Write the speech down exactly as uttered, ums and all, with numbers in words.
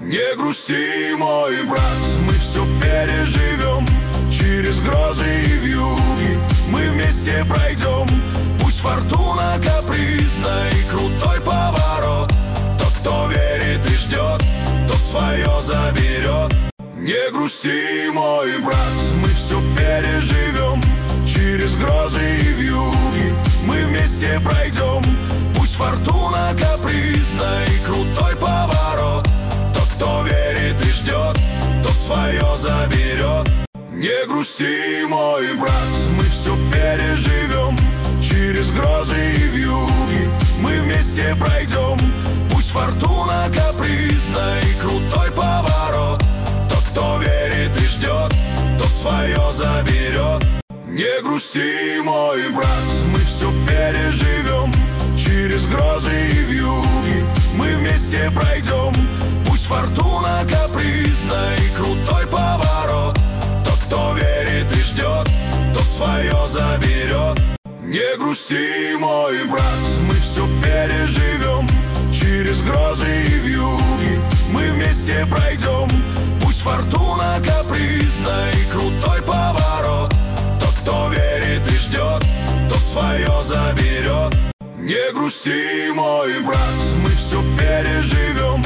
Не грусти, мой брат, мы все переживем. Через грозы и вьюги мы вместе пройдем. Пусть фортуна капризна и крутой поворот, тот, кто верит и ждет, тот свое заберет. Не грусти, мой брат, мы все переживем. Через грозы и вьюги мы вместе пройдем. Пусть фортуна капризна и крутой поворот, тот, кто верит и ждет, тот свое заберет. Не грусти, мой брат, мы все переживем. Через грозы и вьюги мы вместе пройдем. Пусть фортуна капризна и крутой поворот, тот, кто верит и ждет, тот свое заберет. Не грусти, мой брат, мы все переживем. Через грозы и вьюги мы вместе пройдем. Пусть фортуна капризна и крутой поворот, тот, кто верит и ждет, тот свое заберет. Не грусти, мой брат, мы все переживем. Через грозы и вьюги мы вместе пройдем. Пусть фортуна капризна и крутой поворот, тот, кто верит и ждет, тот свое заберет. Не грусти, мой брат, мы все переживем.